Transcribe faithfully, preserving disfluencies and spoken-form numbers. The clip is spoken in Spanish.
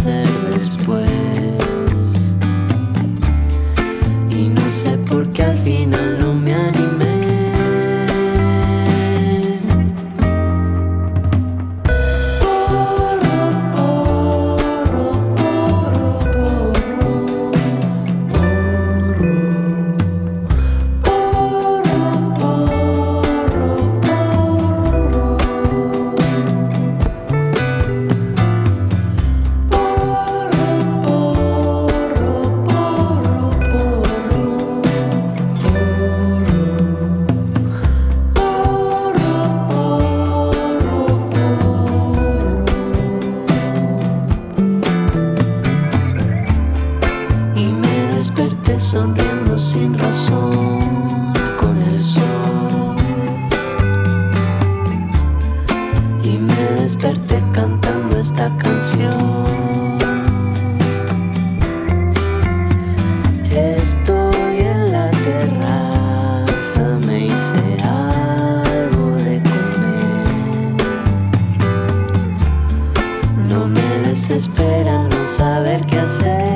hacer después. Y no sé por qué al final no me animé. Sonriendo sin razón con el sol, y me desperté cantando esta canción. Estoy en la terraza, me hice algo de comer. No me desespera no saber qué hacer.